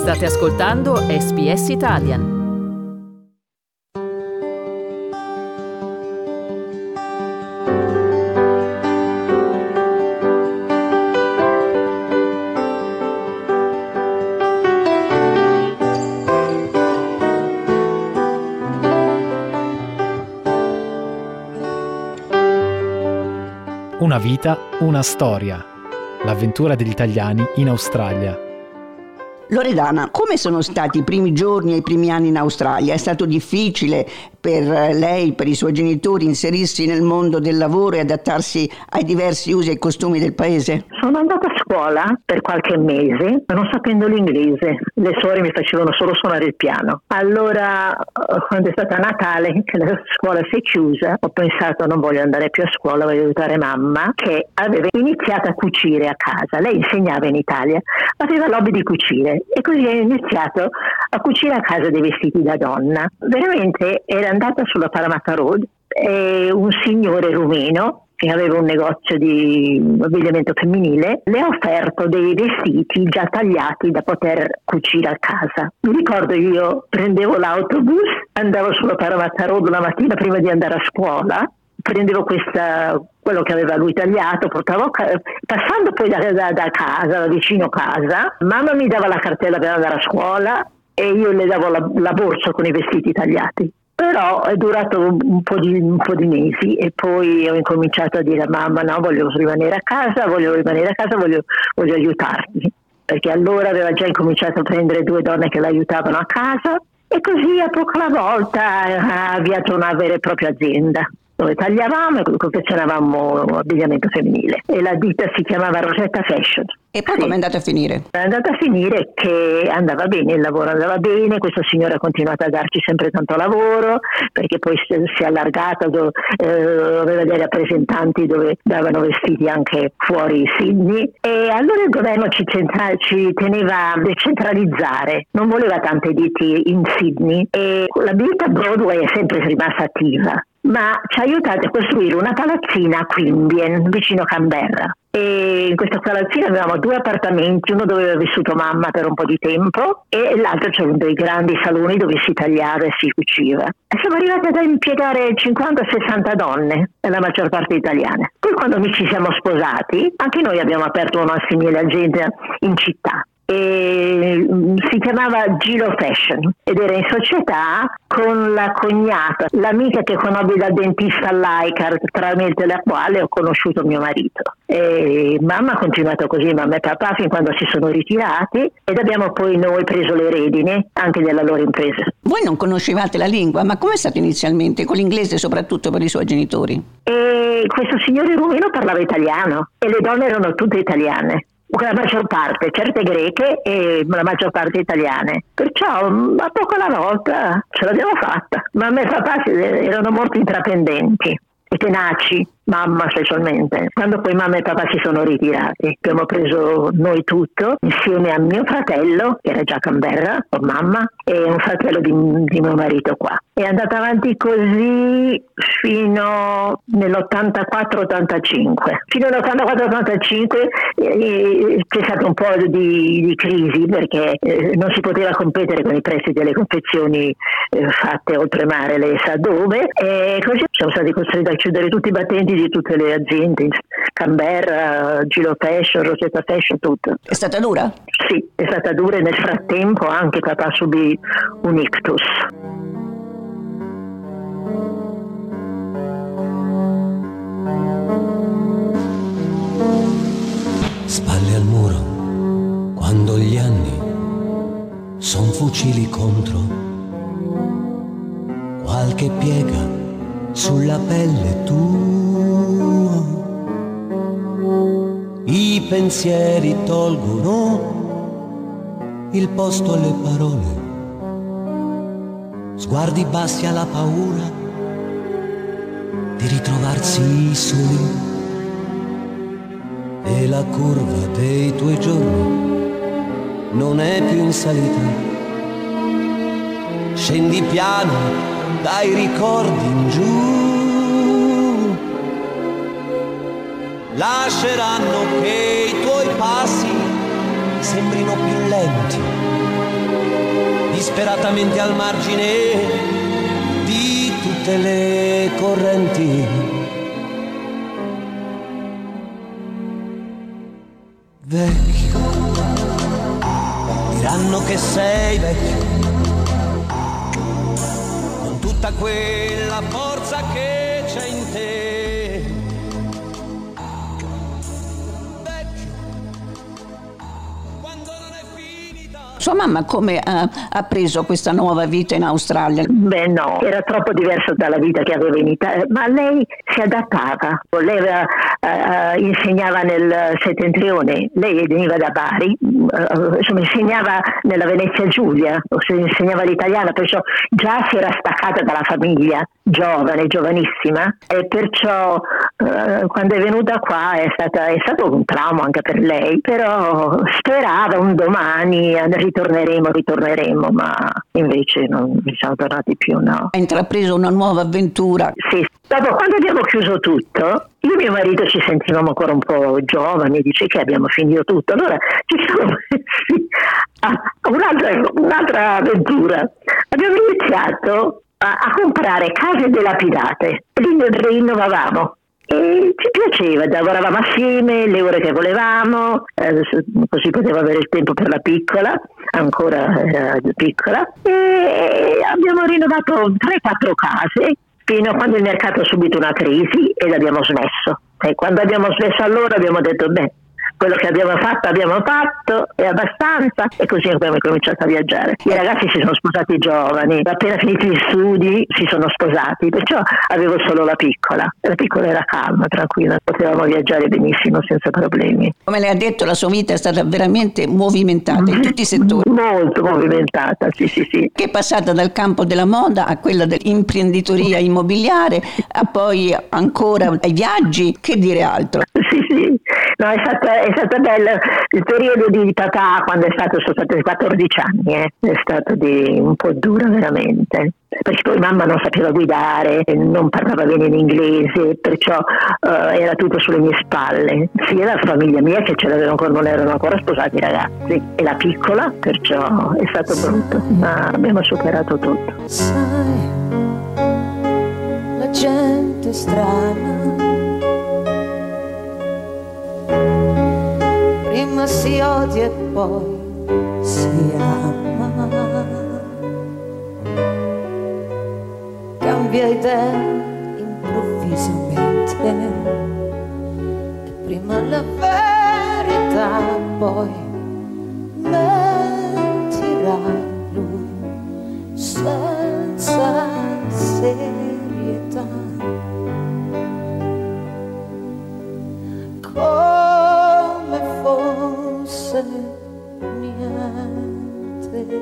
State ascoltando SBS Italian. Una vita, una storia. L'avventura degli italiani in Australia. Loredana, come sono stati i primi giorni e i primi anni in Australia? È stato difficile per lei, per i suoi genitori, inserirsi nel mondo del lavoro e adattarsi ai diversi usi e costumi del paese? Sono andata a scuola per qualche mese, non sapendo l'inglese. Le suore mi facevano solo suonare il piano. Allora, quando è stata Natale, che la scuola si è chiusa, ho pensato non voglio andare più a scuola, voglio aiutare mamma, che aveva iniziato a cucire a casa. Lei insegnava in Italia, aveva l'hobby di cucire. E così ho iniziato a cucire a casa dei vestiti da donna. Veramente era andata sulla Parramatta Road e un signore rumeno che aveva un negozio di abbigliamento femminile le ha offerto dei vestiti già tagliati da poter cucire a casa. Mi ricordo, io prendevo l'autobus, andavo sulla Parramatta Road la mattina prima di andare a scuola, prendevo quello che aveva lui tagliato, portavo passando poi da casa, da vicino casa, mamma mi dava la cartella per andare a scuola e io le davo la borsa con i vestiti tagliati. Però è durato un po' di mesi e poi ho incominciato a dire a mamma no, voglio rimanere a casa, voglio aiutarti, perché allora aveva già incominciato a prendere 2 donne che l'aiutavano a casa e così a poco alla volta ha avviato una vera e propria azienda dove tagliavamo e confezionavamo abbigliamento femminile e la ditta si chiamava Rosetta Fashion. E poi come è andata a finire? È andata a finire che andava bene, il lavoro andava bene, questa signora ha continuato a darci sempre tanto lavoro perché poi si è allargata, aveva dei rappresentanti dove davano vestiti anche fuori Sydney e allora il governo ci teneva a decentralizzare, non voleva tante ditte in Sydney e la ditta Broadway è sempre rimasta attiva, ma ci ha aiutato a costruire una palazzina a Queanbeyan, vicino Canberra. E in questa palazzina avevamo 2 appartamenti, uno dove aveva vissuto mamma per un po' di tempo e l'altro c'erano dei grandi saloni dove si tagliava e si cuciva. E siamo arrivati ad impiegare 50-60 donne, la maggior parte italiane. Poi quando ci siamo sposati, anche noi abbiamo aperto una simile azienda in città. E si chiamava Giro Fashion ed era in società con la cognata, l'amica che conobbi dal dentista all'Icar, tramite la quale ho conosciuto mio marito. E mamma ha continuato così, mamma e papà, fin quando si sono ritirati ed abbiamo poi noi preso le redini anche della loro impresa. Voi non conoscevate la lingua, ma com'è stato inizialmente, con l'inglese soprattutto per i suoi genitori? E questo signore rumeno parlava italiano e le donne erano tutte italiane. La maggior parte, certe greche e la maggior parte italiane. Perciò a poco alla volta ce l'abbiamo fatta. Mamma e papà erano molto intraprendenti e tenaci, mamma specialmente. Quando poi mamma e papà si sono ritirati, abbiamo preso noi tutto insieme a mio fratello, che era già a Canberra, con mamma, e un fratello di mio marito qua. È andata avanti così fino nell'84-85. Fino all'84-85 c'è stato un po' di crisi perché non si poteva competere con i prezzi delle confezioni fatte oltremare, lei sa dove, e così siamo stati costretti a chiudere tutti i battenti di tutte le aziende, Canberra, Giro Fashion, Rosetta Fashion, tutto. È stata dura? Sì, è stata dura e nel frattempo anche papà subì un ictus. Spalle al muro, quando gli anni son fucili contro, qualche piega sulla pelle tua, i pensieri tolgono il posto alle parole, sguardi bassi alla paura di ritrovarsi soli, e la curva dei tuoi giorni non è più in salita, scendi piano dai ricordi in giù, lasceranno che i tuoi passi sembrino più lenti disperatamente al margine di tutte le correnti. Vecchio, diranno che sei vecchio, con tutta quella forza che c'è in te. Vecchio, quando non è finita. Sua mamma come ha preso questa nuova vita in Australia? Beh no, era troppo diverso dalla vita che aveva in Italia, ma lei si adattava. Lei insegnava nel settentrione, lei veniva da Bari, insomma insegnava nella Venezia Giulia, insegnava l'italiano, perciò già si era staccata dalla famiglia, giovanissima, e perciò quando è venuta qua è stato un trauma anche per lei, però sperava un domani ritorneremo, ma invece non siamo tornati più, no. Ha intrapreso una nuova avventura. Sì, dopo quando abbiamo chiuso tutto, io e mio marito ci sentivamo ancora un po' giovani, dice che abbiamo finito tutto, allora ci siamo messi a un'altra avventura. Abbiamo iniziato a comprare case dilapidate, rinnovavamo. E ci piaceva, lavoravamo assieme le ore che volevamo, così potevo avere il tempo per la piccola, ancora era piccola, e abbiamo rinnovato 3-4 case fino a quando il mercato ha subito una crisi e l'abbiamo smesso. E quando abbiamo smesso allora abbiamo detto quello che abbiamo fatto, è abbastanza, e così abbiamo cominciato a viaggiare. I ragazzi si sono sposati giovani, appena finiti gli studi si sono sposati, perciò avevo solo la piccola era calma, tranquilla, potevamo viaggiare benissimo senza problemi. Come lei ha detto, la sua vita è stata veramente movimentata in tutti i settori. Molto movimentata, sì. Che è passata dal campo della moda a quella dell'imprenditoria immobiliare, a poi ancora ai viaggi, che dire altro? Sì. No, è stato bello il periodo di papà quando sono stati 14 anni, è stato un po' duro veramente, perché poi mamma non sapeva guidare, non parlava bene l'inglese, perciò era tutto sulle mie spalle, sia la famiglia mia che non erano ancora sposati i ragazzi, e la piccola, perciò è stato brutto, ma abbiamo superato tutto. Sai, la gente strana prima si odia e poi si ama, cambia idea improvvisamente, e prima la verità poi mentirà lui senza serietà. Come fosse niente,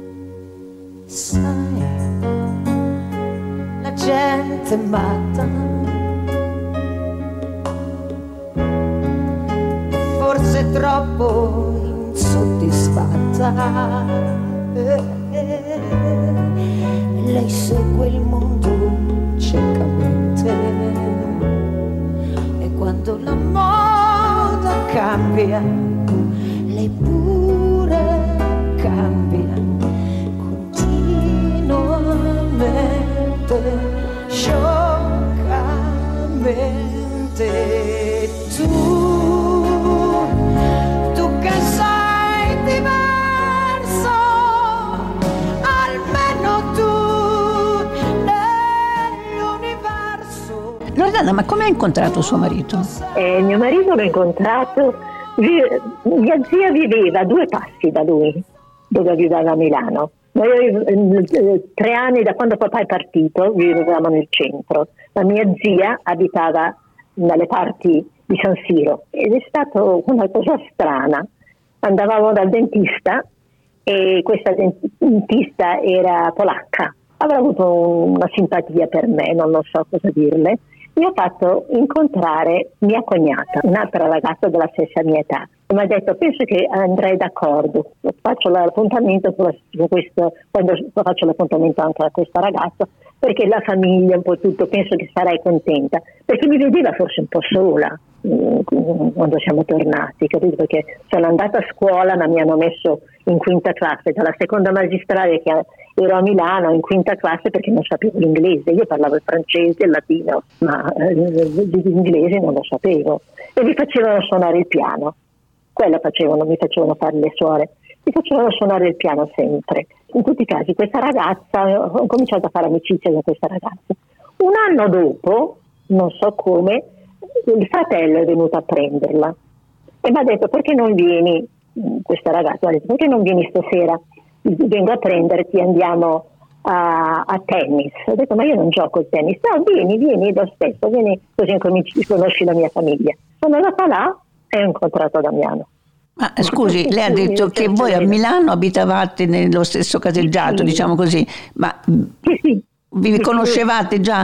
sai, la gente matta, forse troppo insoddisfatta, lei segue il mondo ciecamente, e quando la moda cambia, lei pure cambia continuamente, scioccamente. Tu che sei diverso, almeno tu nell'universo. Loredana, ma come ha incontrato suo marito? Mio marito l'ho incontrato, mia zia viveva a 2 passi da lui, dove viveva a Milano. Noi 3 anni da quando papà è partito vivevamo nel centro, la mia zia abitava dalle parti di San Siro, ed è stato una cosa strana. Andavamo dal dentista e questa dentista era polacca, avrà avuto una simpatia per me, non so cosa dirle. Mi ha fatto incontrare mia cognata, un'altra ragazza della stessa mia età, e mi ha detto: penso che andrei d'accordo, faccio l'appuntamento con questo, quando faccio l'appuntamento anche a questa ragazza, perché la famiglia, un po' tutto, penso che sarai contenta, perché mi vedeva forse un po' sola quando siamo tornati, capito? Perché sono andata a scuola, ma mi hanno messo in quinta classe, dalla seconda magistrale che ero a Milano in quinta classe perché non sapevo l'inglese. Io parlavo il francese e il latino, ma l'inglese non lo sapevo. E mi facevano suonare il piano. Quello facevano, mi facevano fare le suore. Mi facevano suonare il piano sempre. In tutti i casi questa ragazza, ho cominciato a fare amicizia con questa ragazza. Un anno dopo, non so come, il fratello è venuto a prenderla e mi ha detto: perché non vieni, questa ragazza ha detto, perché non vieni stasera, vengo a prenderti, andiamo a tennis. Ho detto: ma io non gioco al tennis. No, vieni lo stesso, vieni così conosci la mia famiglia. Sono andata là e ho incontrato Damiano. Ma scusi, lei ha detto che voi a Milano abitavate nello stesso caseggiato, diciamo così, ma sì. Vi conoscevate già?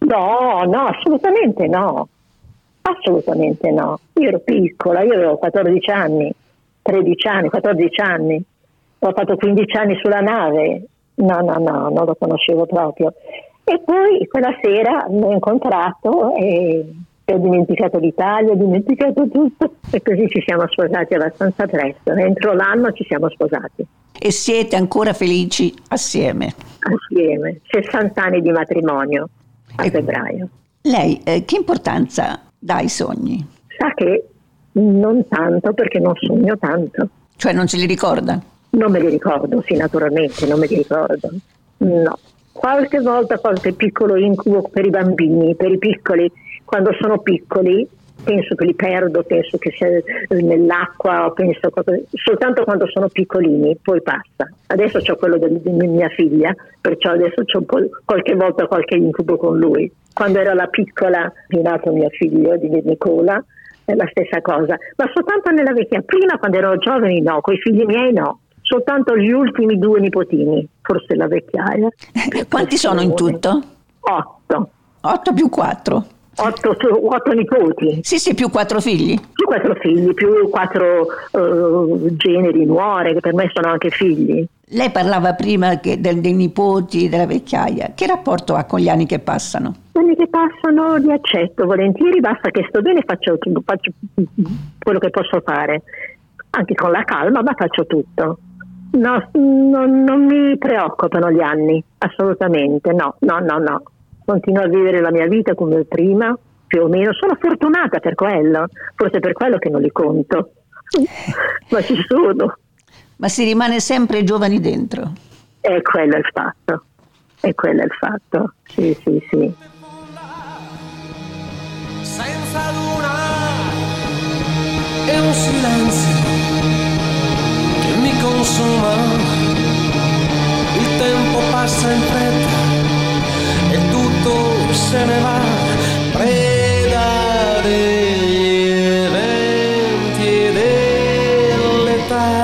No, assolutamente no. Assolutamente no. Io ero piccola, io avevo 14 anni, 13 anni, 14 anni. Ho fatto 15 anni sulla nave. No, non lo conoscevo proprio. E poi quella sera l'ho incontrato e ho dimenticato l'Italia, ho dimenticato tutto. E così ci siamo sposati abbastanza presto. Entro l'anno ci siamo sposati. E siete ancora felici assieme? Assieme, 60 anni di matrimonio a febbraio. Lei che importanza dà ai sogni? Sa che non tanto, perché non sogno tanto. Cioè non se li ricorda? Non me li ricordo, sì, naturalmente, non me li ricordo. No. Qualche volta qualche piccolo incubo per i bambini, per i piccoli, quando sono piccoli, penso che li perdo, penso che sia nell'acqua, penso soltanto quando sono piccolini, poi passa. Adesso c'ho quello di mia figlia, perciò adesso c'ho qualche volta qualche incubo con lui. Quando ero la piccola, è nato mio figlio di Nicola, è la stessa cosa, ma soltanto nella vecchia. Prima, quando ero giovani, no, coi figli miei no, soltanto gli ultimi 2 nipotini, forse la vecchiaia. Quanti sono in tutto? 8. 8 più 4? 8 nipoti. Sì, più 4 figli. Più 4 figli, più 4 generi, nuore, che per me sono anche figli. Lei parlava prima dei nipoti, della vecchiaia. Che rapporto ha con gli anni che passano? Gli anni che passano li accetto volentieri, basta che sto bene, faccio quello che posso fare. Anche con la calma, ma faccio tutto. No, non mi preoccupano gli anni, assolutamente, no. Continuo a vivere la mia vita come prima, più o meno. Sono fortunata per quello, forse per quello che non li conto, ma ci sono. Ma si rimane sempre giovani dentro? E quello è il fatto, sì. Senza luna e un silenzio che mi consuma, il tempo passa in fretta e tutto se ne va, preda degli eventi e dell'età.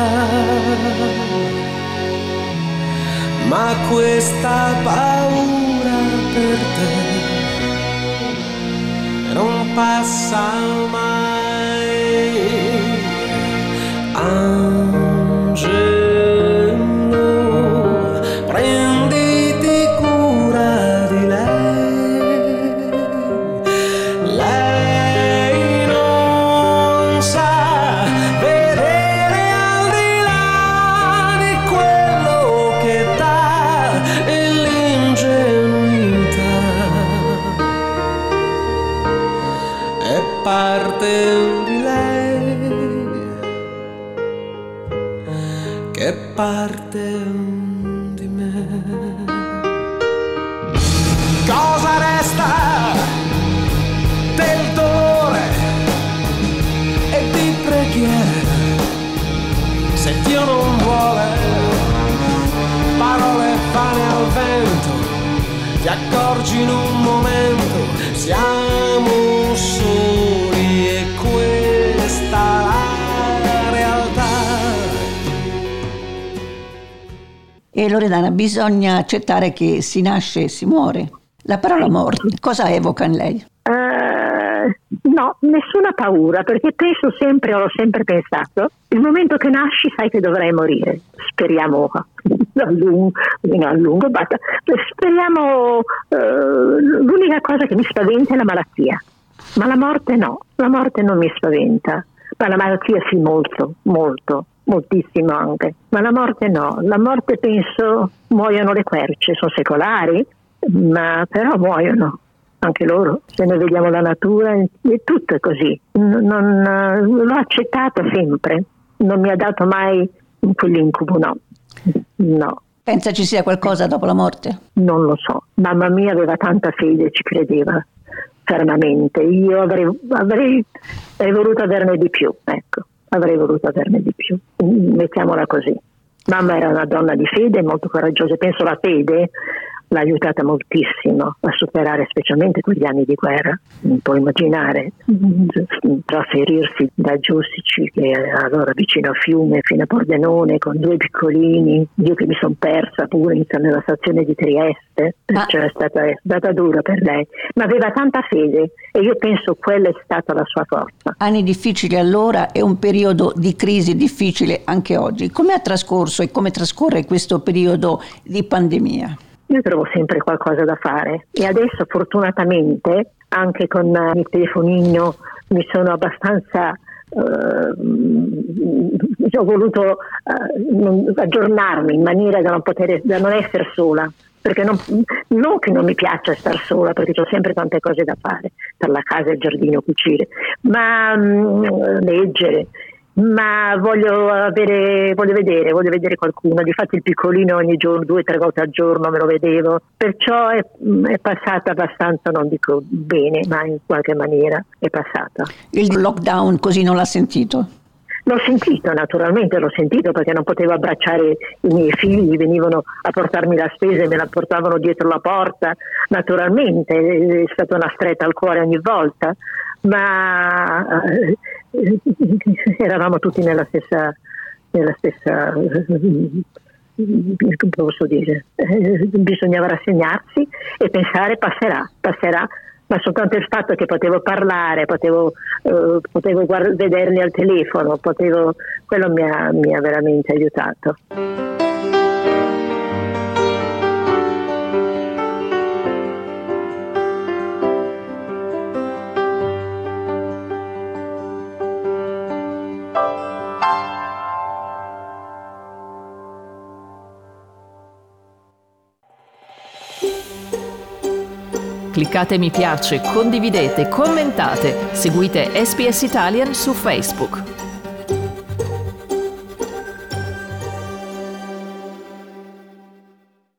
Ma questa paura per te non passa mai. Angelo, prenditi cura di lei. Lei non sa vedere al di là di quello che dà e l'ingenuità è parte di lei, che è parte di me. Cosa resta del dolore e di preghiera se Dio non vuole? Parole vane al vento, ti accorgi in un momento, siamo soli e questa la realtà. E Loredana, bisogna accettare che si nasce e si muore. La parola morte, cosa evoca in lei? No, nessuna paura, perché penso sempre, ho sempre pensato, il momento che nasci sai che dovrai morire. Speriamo a lungo, basta. Speriamo, l'unica cosa che mi spaventa è la malattia, ma la morte no, la morte non mi spaventa, ma la malattia sì, molto, molto. moltissimo anche, ma la morte no, la morte penso muoiono le querce, sono secolari, ma però muoiono anche loro, se noi vediamo la natura è tutto così, l'ho accettato sempre, non mi ha dato mai quell'incubo, no. Pensa ci sia qualcosa dopo la morte? Non lo so, mamma mia aveva tanta fede, ci credeva fermamente, io avrei voluto averne di più, ecco, avrei voluto averne di più, mettiamola così. Mamma era una donna di fede, molto coraggiosa, penso la fede l'ha aiutata moltissimo a superare specialmente quegli anni di guerra. Non puoi immaginare trasferirsi da Giustici, che era allora vicino a Fiume, fino a Pordenone con 2 piccolini, io che mi sono persa pure nella stazione di Trieste, cioè è stata dura per lei, ma aveva tanta fede e io penso quella è stata la sua forza. Anni difficili allora e un periodo di crisi difficile anche oggi. Come ha trascorso e come trascorre questo periodo di pandemia? Io trovo sempre qualcosa da fare e adesso fortunatamente anche con il telefonino mi sono abbastanza ho voluto aggiornarmi in maniera da non essere sola, perché non che non mi piaccia star sola, perché ho sempre tante cose da fare per la casa, il giardino, cucire, ma leggere. Ma voglio vedere qualcuno. Difatti il piccolino ogni giorno, 2 o 3 volte al giorno me lo vedevo, perciò è passata abbastanza, non dico bene, ma in qualche maniera è passata. Il lockdown così non l'ha sentito? L'ho sentito, naturalmente l'ho sentito, perché non potevo abbracciare i miei figli, venivano a portarmi la spesa e me la portavano dietro la porta, naturalmente è stata una stretta al cuore ogni volta, ma eravamo tutti nella stessa come posso dire, bisognava rassegnarsi e pensare passerà, ma soltanto il fatto che potevo parlare, potevo vederli al telefono, quello mi ha veramente aiutato. Cliccate mi piace, condividete, commentate, seguite SPS Italian su Facebook.